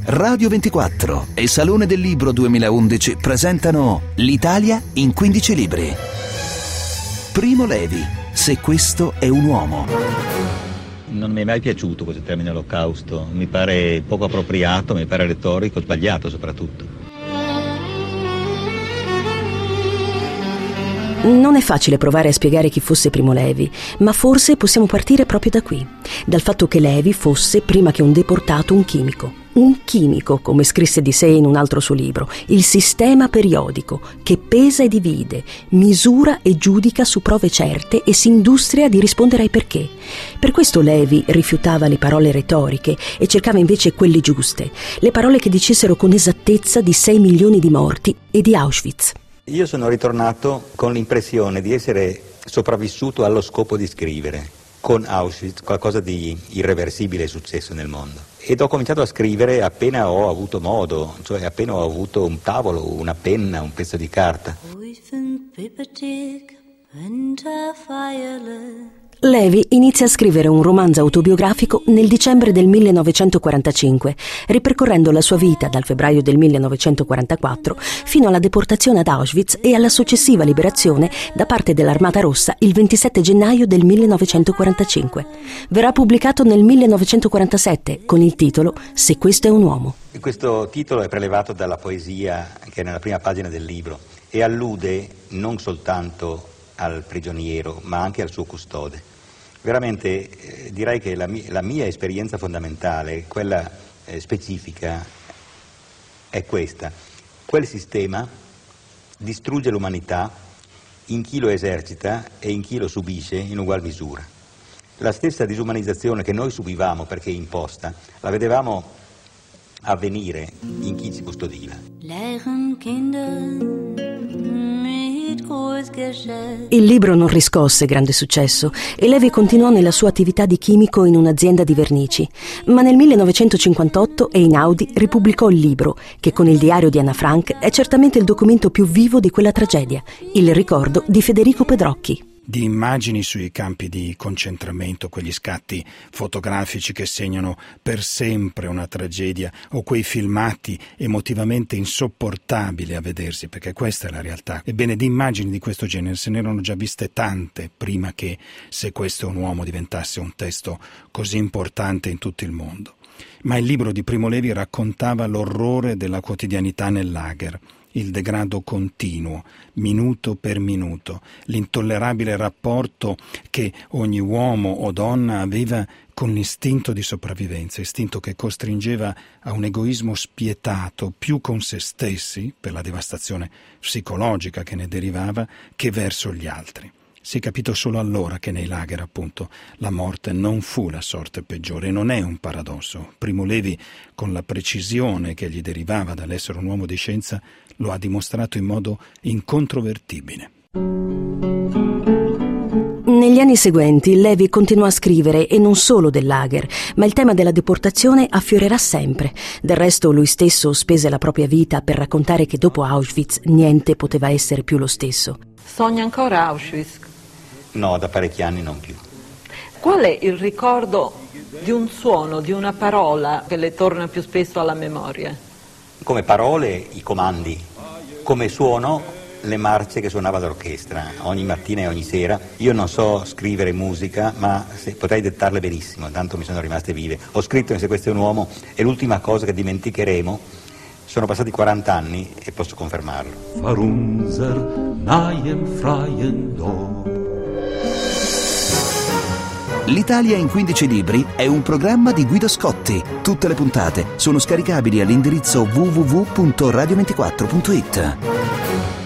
Radio 24 e Salone del Libro 2011 presentano L'Italia in 15 libri. Primo Levi, Se questo è un uomo. Non mi è mai piaciuto questo termine olocausto, mi pare poco appropriato, mi pare retorico, sbagliato soprattutto. Non è facile provare a spiegare chi fosse Primo Levi, ma forse possiamo partire proprio da qui, dal fatto che Levi fosse, prima che un deportato, un chimico. Un chimico, come scrisse di sé in un altro suo libro, il sistema periodico, che pesa e divide, misura e giudica su prove certe e si industria di rispondere ai perché. Per questo Levi rifiutava le parole retoriche e cercava invece quelle giuste, le parole che dicessero con esattezza di 6 milioni di morti e di Auschwitz. Io sono ritornato con l'impressione di essere sopravvissuto allo scopo di scrivere. Con Auschwitz qualcosa di irreversibile è successo nel mondo. Ed ho cominciato a scrivere appena ho avuto modo, cioè appena ho avuto un tavolo, una penna, un pezzo di carta. Levi inizia a scrivere un romanzo autobiografico nel dicembre del 1945, ripercorrendo la sua vita dal febbraio del 1944 fino alla deportazione ad Auschwitz e alla successiva liberazione da parte dell'Armata Rossa il 27 gennaio del 1945. Verrà pubblicato nel 1947 con il titolo Se questo è un uomo. Questo titolo è prelevato dalla poesia che è nella prima pagina del libro e allude non soltanto al prigioniero, ma anche al suo custode. Veramente direi che la mia esperienza fondamentale, quella specifica, è questa. Quel sistema distrugge l'umanità in chi lo esercita e in chi lo subisce in ugual misura. La stessa disumanizzazione che noi subivamo perché imposta, la vedevamo avvenire in chi ci custodiva. Il libro non riscosse grande successo e Levi continuò nella sua attività di chimico in un'azienda di vernici, ma nel 1958 Einaudi ripubblicò il libro, che con il diario di Anna Frank è certamente il documento più vivo di quella tragedia, il ricordo di Federico Pedrocchi. Di immagini sui campi di concentramento, quegli scatti fotografici che segnano per sempre una tragedia, o quei filmati emotivamente insopportabili a vedersi, perché questa è la realtà. Ebbene, di immagini di questo genere se ne erano già viste tante prima che Se questo è un uomo diventasse un testo così importante in tutto il mondo. Ma il libro di Primo Levi raccontava l'orrore della quotidianità nel lager, il degrado continuo, minuto per minuto, l'intollerabile rapporto che ogni uomo o donna aveva con l'istinto di sopravvivenza, istinto che costringeva a un egoismo spietato più con se stessi, per la devastazione psicologica che ne derivava, che verso gli altri. Si è capito solo allora che nei lager, appunto, la morte non fu la sorte peggiore, e non è un paradosso. Primo Levi, con la precisione che gli derivava dall'essere un uomo di scienza, lo ha dimostrato in modo incontrovertibile. Negli anni seguenti Levi continuò a scrivere, e non solo del lager, ma il tema della deportazione affiorerà sempre. Del resto lui stesso spese la propria vita per raccontare che dopo Auschwitz niente poteva essere più lo stesso. Sogna ancora Auschwitz? No, da parecchi anni non più. Qual è il ricordo di un suono, di una parola che le torna più spesso alla memoria? Come parole i comandi, come suono le marce che suonava l'orchestra ogni mattina e ogni sera. Io non so scrivere musica, ma potrei dettarle benissimo, tanto mi sono rimaste vive. Ho scritto in Se questo è un uomo, è l'ultima cosa che dimenticheremo. Sono passati 40 anni e posso confermarlo. Vor unser neuen freien Lob. L'Italia in 15 libri è un programma di Guido Scotti. Tutte le puntate sono scaricabili all'indirizzo www.radio24.it.